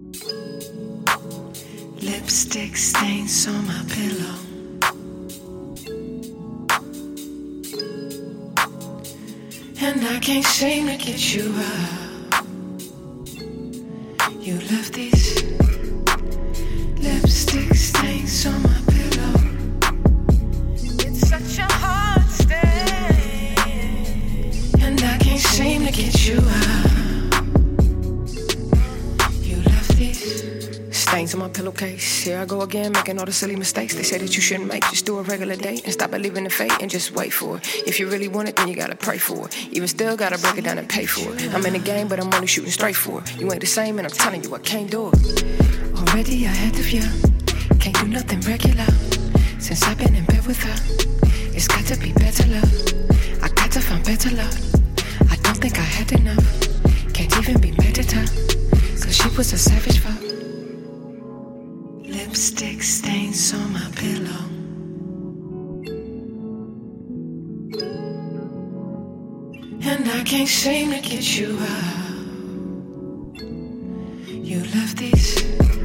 Lipstick stains on my pillow. And I can't seem to get you out. You left these lipstick stains on my pillow. It's such a hard stain. And I can't seem to get you out. You left these stains on my pillowcase. Here I go again, making all the silly mistakes they say that you shouldn't make. Just do a regular date and stop believing in fate and just wait for it. If you really want it, then you gotta pray for it. Even still, gotta break it down and pay for it. I'm in the game, but I'm only shooting straight for it. You ain't the same, and I'm telling you, I can't do it. Already ahead of you, can't do nothing regular. Since I've been in bed with her, it's got to be better love. I got to find better love. I don't think I had enough. Can't even be mad at her, cause she was a savage fuck. Lipstick stains on my pillow. And I can't seem to get you out. You left these